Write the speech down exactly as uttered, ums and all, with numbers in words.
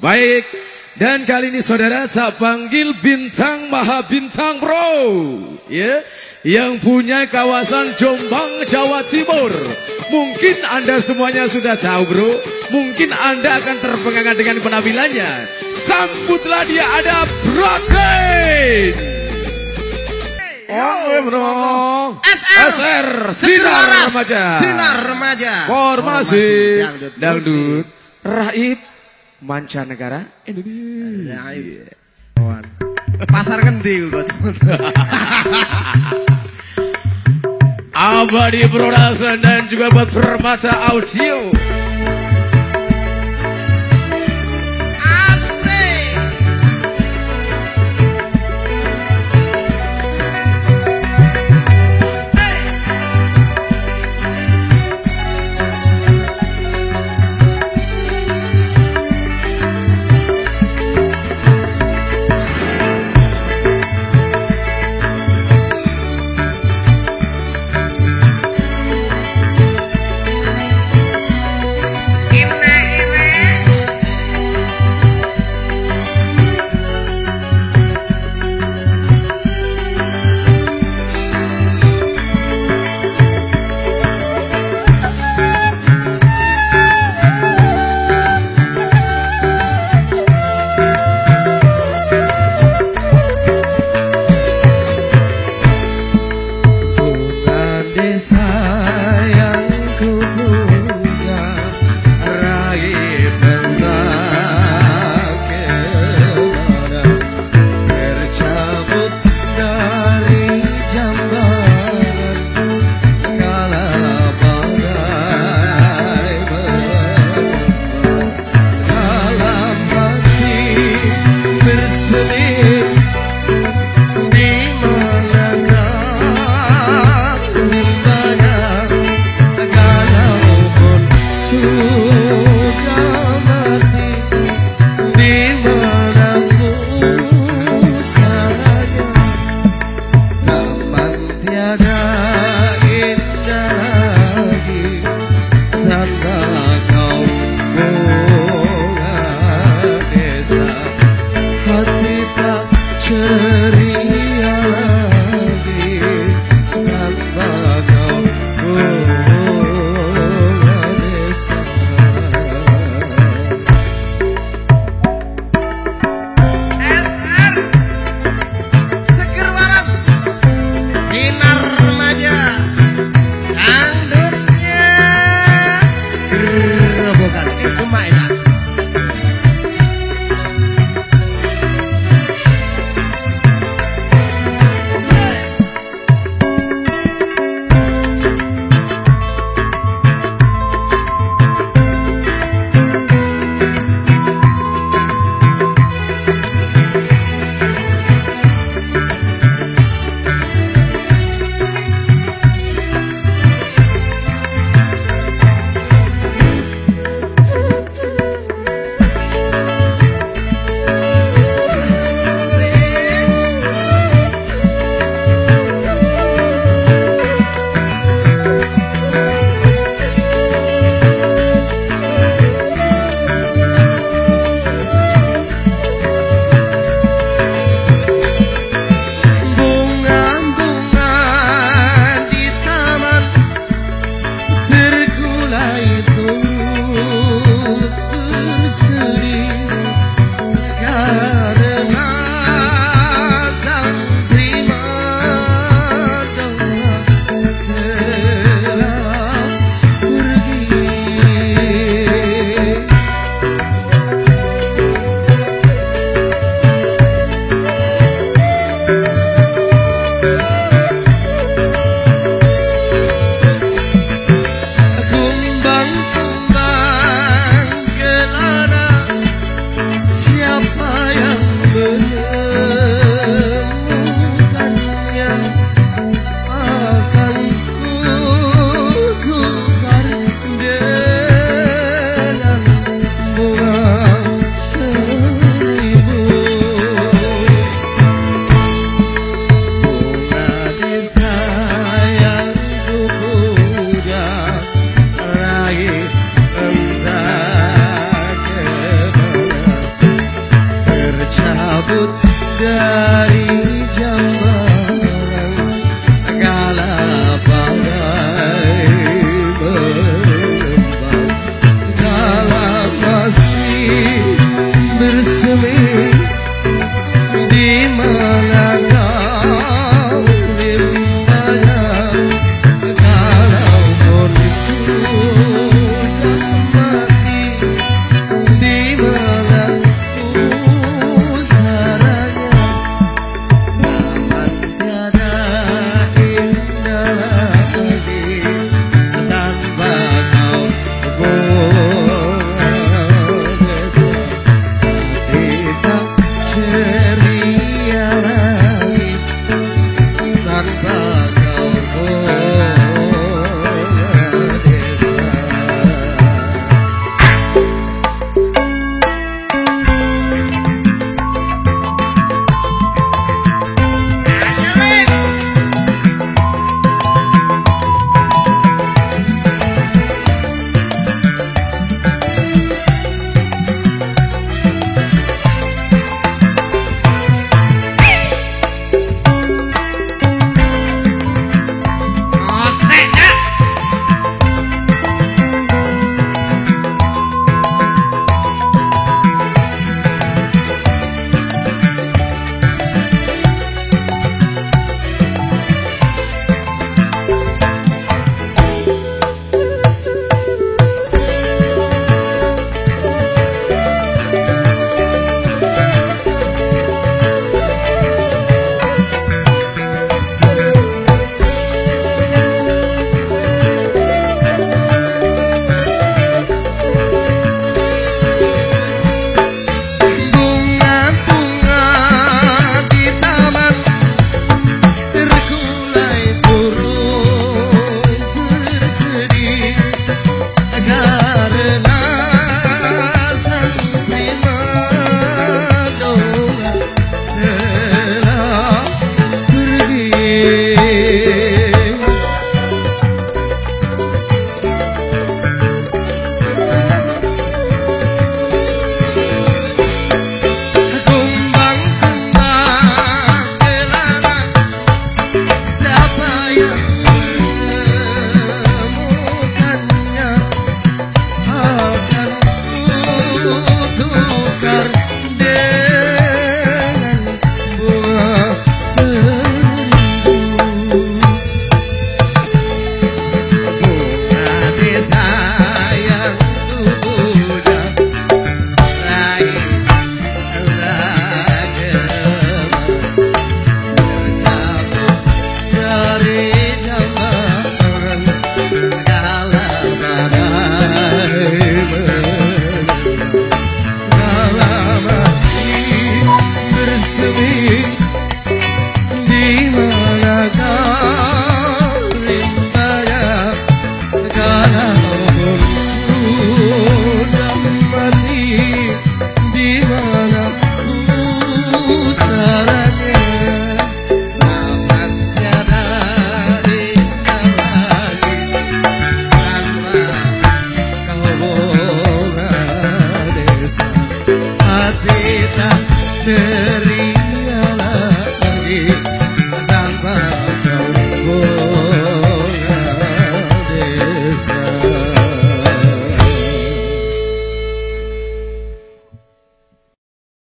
Baik, dan kali ini saudara saya panggil bintang maha bintang bro, ya, yang punya kawasan Jombang, Jawa Timur. Mungkin Anda semuanya sudah tahu bro, mungkin Anda akan terpengaruh dengan penampilannya. Sambutlah dia, ada Braken. Oh bro, S R, S R Sinar Remaja, Sinar Remaja, formasi dangdut raib mancanegara Indonesia. Pasar ngendi kok. Abadi Production dan juga buat Permata Audio. dari Jamban kala badai berembang, kala masih bersemi di mana kau rimbanya, kalau pun sudah mati di mana pusaranya, aman tiada indah lagi tanpa kau tidak ceria lagi tanpa kau desa. Yeah.